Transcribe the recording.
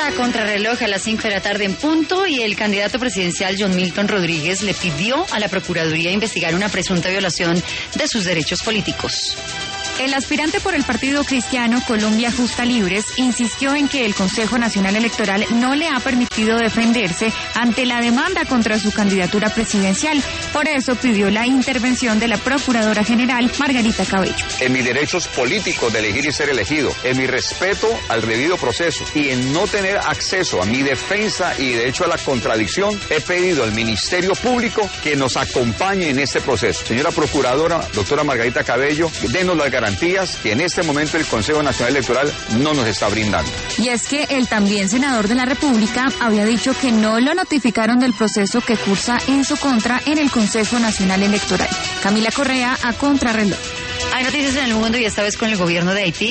a Contrarreloj a las 5 de la tarde en punto, y el candidato presidencial John Milton Rodríguez le pidió a la Procuraduría investigar una presunta violación de sus derechos políticos. El aspirante por el Partido Cristiano Colombia Justa Libres insistió en que el Consejo Nacional Electoral no le ha permitido defenderse ante la demanda contra su candidatura presidencial. Por eso pidió la intervención de la Procuradora General Margarita Cabello. En mis derechos políticos de elegir y ser elegido, en mi respeto al debido proceso y en no tener acceso a mi defensa y de hecho a la contradicción, he pedido al Ministerio Público que nos acompañe en este proceso. Señora Procuradora, doctora Margarita Cabello, denos las garantías que en este momento el Consejo Nacional Electoral no nos está brindando. Y es que el también senador de la República había dicho que no lo notificaron del proceso que cursa en su contra en el Consejo Nacional Electoral. Camila Correa, a Contrarreloj. Hay noticias en el mundo, y esta vez con el gobierno de Haití.